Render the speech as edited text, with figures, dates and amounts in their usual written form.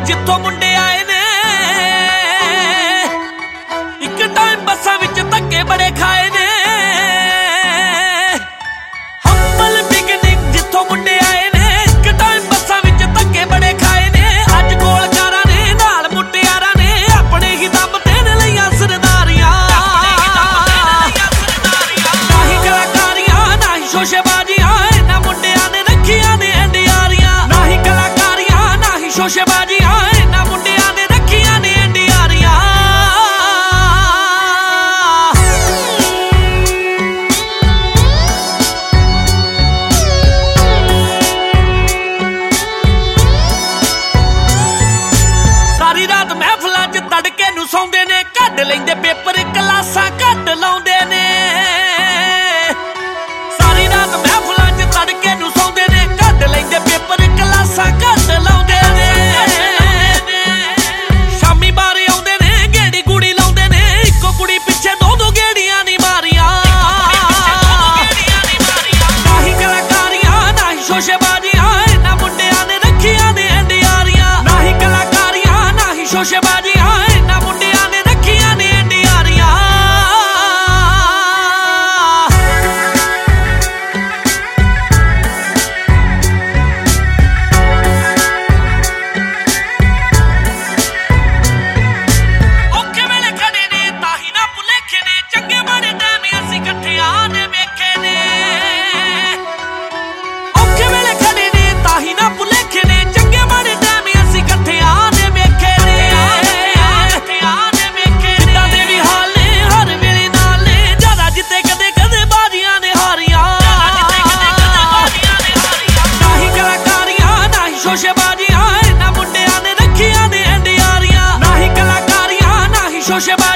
ਜਿੱਥੋਂ ਮੁੰਡੇ ਆਏ ਨੇ ਇੱਕ ਟਾਈਮ ਬੱਸਾਂ ਵਿੱਚ ਧੱਕੇ ਬੜੇ ਖਾਏ ਨੇ। ਹੰਬਲ ਪਿਕਨਿਕ ਜਿੱਥੋਂ ਮੁੰਡੇ ਆਏ ਨੇ ਇੱਕ ਟਾਈਮ ਬੱਸਾਂ ਵਿੱਚ ਧੱਕੇ ਬੜੇ ਖਾਏ ਨੇ। ਅੱਜ ਗੋਲਕਾਰਾਂ ਨੇ ਨਾਲ ਮੁਟਿਆਰਾਂ ਨੇ ਆਪਣੇ ਹੀ ਦਮ ਤੇ ਨੇ ਲਈਆਂ ਸਰਦਾਰੀਆਂ। ਨਾ ਹੀ ਕਲਾਕਾਰੀਆਂ ਨਾ ਹੀ ਸ਼ੋਸ਼ੇਬਾਜ਼ੀਆਂ ਇਹਨਾਂ ਮੁੰਡਿਆਂ ਨੇ ਰੱਖੀਆਂ ਨੇ ਐਂਡੀਆਰੀਆਂ। ਨਾ ਹੀ ਕਲਾਕਾਰੀਆਂ ਨਾ ਹੀ ਸ਼ੋਸ਼ੇਬਾਜ਼ੀਆਂ ਇਹਨਾਂ ਮੁੰਡਿਆਂ ਨੇ ਰੱਖੀਆਂ ਨੇ ਐਂਡੀਆਰੀਆਂ। ਸਾਰੀ ਰਾਤ ਮਹਿਫਲਾਂ 'ਚ ਤੜਕੇ ਨੂੰ ਸੌਂਦੇ ਨੇ ਕੱਢ ਲੈਂਦੇ ਪੇਪਰ ਕਲਾਸਾਂ ਘੱਟ ਲਾਉਂਦੇ ਨੇ। ਸਾਰੀ ਰਾਤ ਮਹਿਫਲਾਂ 'ਚ ਤੜਕੇ ਨੂੰ ਸੌਂਦੇ ਨੇ ਕੱਢ ਲੈਂਦੇ ਪੇਪਰ ਕਲਾਸਾਂ ਘੱਟ ਲਾਉਂਦੇ ਨੇ। ਸ਼ਾਮੀ ਬਾਰੇ ਆਉਂਦੇ ਨੇ ਗੇੜੀ ਗੂੜੀ ਲਾਉਂਦੇ ਨੇ ਇੱਕੋ ਕੁੜੀ ਪਿੱਛੇ ਦੋ ਗੇੜੀਆਂ ਨੀ ਮਾਰੀਆਂ। ਨਾ ਹੀ ਕਲਾਕਾਰੀਆਂ ਨਾ ਹੀ ਸ਼ੋਸ਼ੇਬਾਜ਼ੀਆਂ ਇਹਨਾਂ ਮੁੰਡਿਆਂ ਨੇ ਰੱਖੀਆਂ ਨੇ ਐਂਡੀਆਰੀਆਂ। ਨਾ ਹੀ ਕਲਾਕਾਰੀਆਂ ਨਾ ਹੀ ਸ਼ੋਸ਼ੇਬਾਜ਼ੀਆਂ ਇਹਨਾਂ ਮੁੰਡਿਆਂ ਨੇ ਰੱਖੀਆਂ ਨੇ ਐਂਡੀਆਰੀਆਂ। ਔਖੇ ਵੇਲੇ ਖੜੇ ਨੇ ਤਾਂ ਹੀ ਨਾ ਭੁਲੇਖੇ ਨੇ ਚੰਗੇ ਮਾੜੇ ਟਾਈਮ ਅਸੀਂ ਇਕੱਠਿਆਂ ਨੇ ਵੇਖੇ ਨੇ। ਔਖੇ ਵੇਲੇ ਖੜੇ ਨੇ ਤਾਂ ਹੀ ਨਾ ਭੁਲੇਖੇ ਨੇ ਚੰਗੇ ਮਾੜੇ ਟਾਈਮ ਅਸੀਂ ਇਕੱਠਿਆਂ ਨੇ ਵੇਖੇ ਨੇ। ਜਿੱਦਾਂ ਦੇ ਵੀ ਹਾਲ ਨੇ ਹਰ ਵੇਲੇ ਨਾਲ ਨੇ ਜ਼ਿਆਦਾ ਜਿੱਤੇ ਕਦੇ ਕਦੇ ਬਾਜ਼ੀਆਂ ਨੇ ਹਾਰੀਆਂ। ਨਾ ਹੀ ਕਲਾਕਾਰੀਆਂ ਨਾ ਹੀ ਸ਼ੋਸ਼ੇਬਾਜ਼ੀਆਂ ਇਹਨਾਂ ਮੁੰਡਿਆਂ ਨੇ ਰੱਖੀਆਂ ਨੇ ਐਂਡੀਆਰੀਆਂ। ਨਾ ਹੀ ਕਲਾਕਾਰੀਆਂ ਨਾ ਹੀ ਸ਼ੋਸ਼ੇਬਾਜ਼ੀਆਂ